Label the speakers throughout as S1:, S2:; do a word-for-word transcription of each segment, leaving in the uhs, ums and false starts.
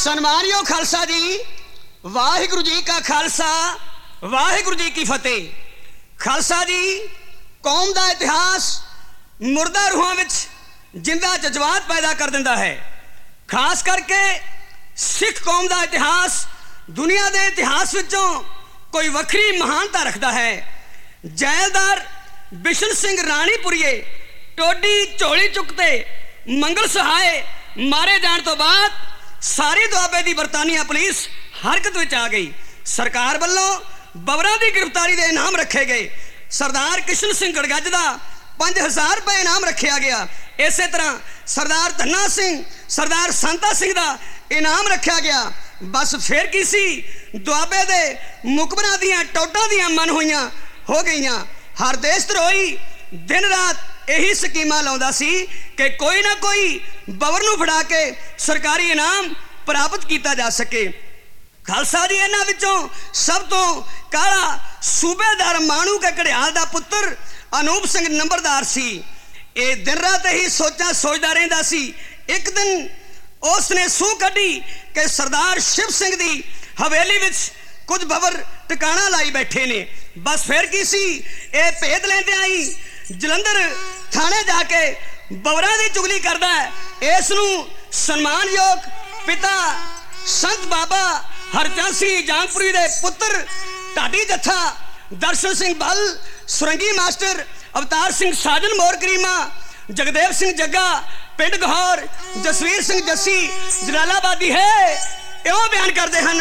S1: सन्मानयोग खालसा जी, वाहिगुरु जी का खालसा, वाहिगुरु जी की फतेह। खालसा जी कौम का इतिहास मुर्दा रूहां विच जिंदा जज्बात पैदा कर दिंदा है। खास करके सिख कौम का इतिहास दुनिया के इतिहास विचों कोई वखरी महानता रखता है। जैलदार बिशन सिंह राणीपुरीए टोडी झोली चुकते मंगल सहाय मारे जाने तो बाद सारी दुआबे की बरतानिया पुलिस हरकत में आ गई। सरकार वालों बबरा की गिरफ्तारी के इनाम रखे गए। सरदार किशन सिंह गड़गज का पांच हज़ार रुपये इनाम रखा गया। इस तरह सरदार धन्ना सिंह, सरदार सांता सिंह का इनाम रखा गया। बस फिर की सी दुआबे के मुकबरा दियां टोटां दियां मन हुईयां हो गई। हर देश द्रोही दिन रात यही स्कीमां लाउंदा सी कि कोई ना कोई बबर नूं फड़ा के सरकारी इनाम प्राप्त किया जा सके। खालसा जी इन्हां विचों सब तो काला सूबेदार माणू के घड़ियाल का पुत्र अनूप सिंह नंबरदार सी। ये दिन रात ही सोचा सोचता रहिंदा सी। एक दिन उसने सूह कढ़ी कि सरदार शिव सिंह की हवेली विच कुछ बबर टिकाणा लाई बैठे ने। बस फिर की सी ये भेद लेंदे आई जलंधर थाने जाके बबरा की चुगली करता है। इस नूं सन्मानयोग पिता संत बाबा हरचंद सिंह जांगपुरी दे पुत्र ढाडी जत्था दर्शन सिंह बल, सुरंगी मास्टर अवतार सिंह साजन मोर करीमा, जगदेव सिंह जग्गा पिंड गहौर, जसवीर सिंह जस्सी जलालाबादी है इहो बयान करते हैं।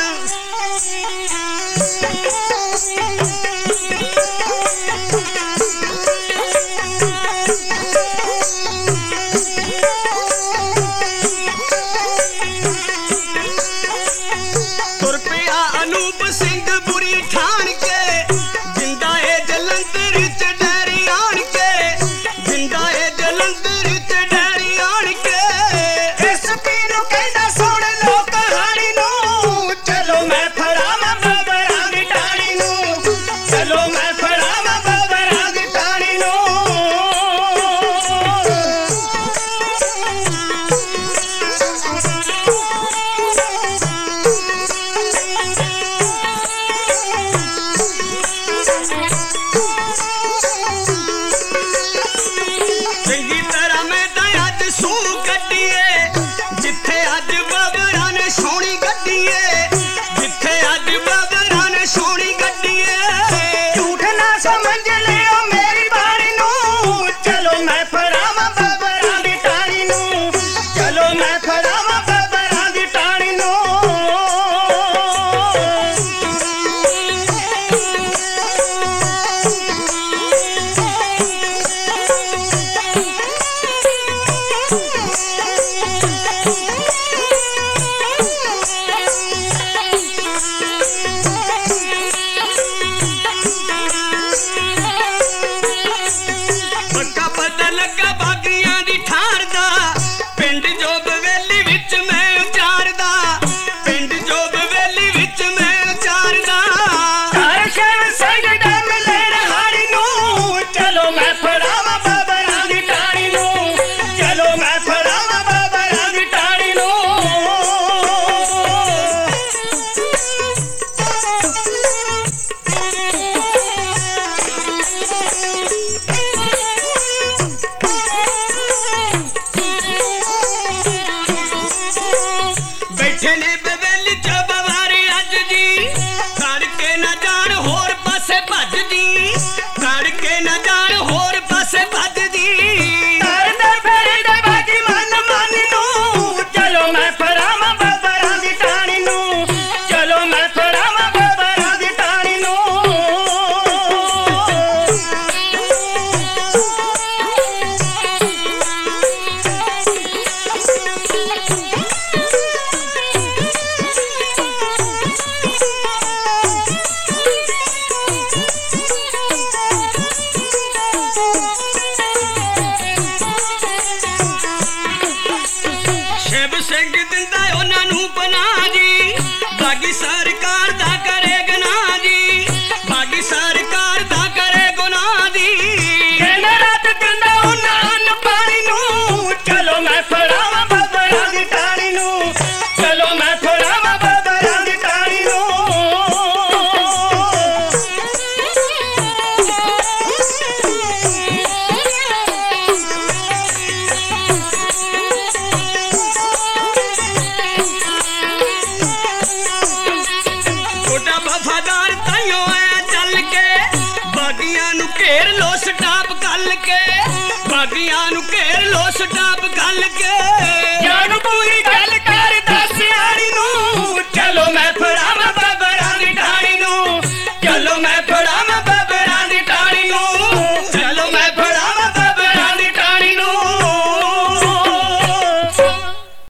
S1: तुर पिया अनूप सिंह बुरी ठान के जिंदा है जलंधर च डैरी आन के, जिंदा है जलंधर च डैरी आन के। इस पीनू कहंदा सुन लो कहानी नू, चलो मैं फड़ावां बबरां दी टाणी नू, चलो मैं फड़ावां बबरां दी टाणी नू। चंगी तरह मैं अज सूह कड्डीए जिथे अज बबरां ने सोहनी गड्डीए, जिथे अज बबरां ने सोहनी गड्डीए। झूठ ना समझ लियो मेरी बाणी नू, चलो मैं फड़ावां बबरां दी टाणी नू, चलो मैं फड़ावां बबरां दी टाणी नू। पक्का पता लगा बागियां दी ठार दा, पिंड जो बवेली विच मैं उचारदा, पिंड जो बवेली विच मैं उचारदा। हर शहर संग डम लेण हारी नू, चलो मैं फड़ावां बबरां दी टाणी नू, चलो मैं फड़ावां बबरां दी टाणी नू। ਵਫਾਦਾਰ ਤਾਈਓ ਆਇਆ ਚੱਲ ਕੇ ਬਾਗੀਆਂ ਨੂੰ ਘੇਰ ਲੋ ਸਟਾਪ ਗੱਲ ਕੇ ਬਾਗੀਆਂ ਨੂੰ ਘੇਰ ਲੋ ਸਟਾਪ ਗੱਲ ਕੇ
S2: ਜਾਨ ਪੂਰੀ